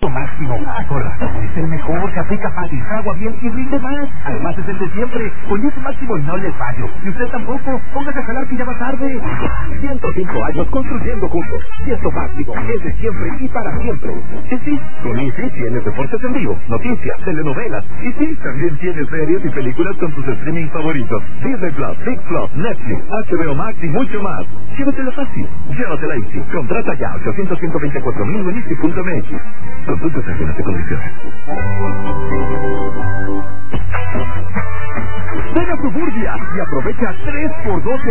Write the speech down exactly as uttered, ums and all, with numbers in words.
Máximo, ah, por razón, es el mejor, que aplica fácil, agua bien y rinde más. Además es el de siempre. Con Yeso Máximo no le fallo. Y usted tampoco. Póngase a jalar que ya va tarde. ciento cinco años construyendo juntos. Yeso Máximo es de siempre y para siempre. Y sí, con Easy tienes deportes en vivo, noticias, telenovelas. Y sí, también tienes series y películas con tus streaming favoritos. Disney Plus, Big Plus, Netflix, H B O Max y mucho más. Llévatela fácil. Llévatela Easy. Contrata ya ochocientos, ciento veinticuatro mil en easy punto m x. Consulta términos y condiciones. Ven a Suburbia y aprovecha tres por doce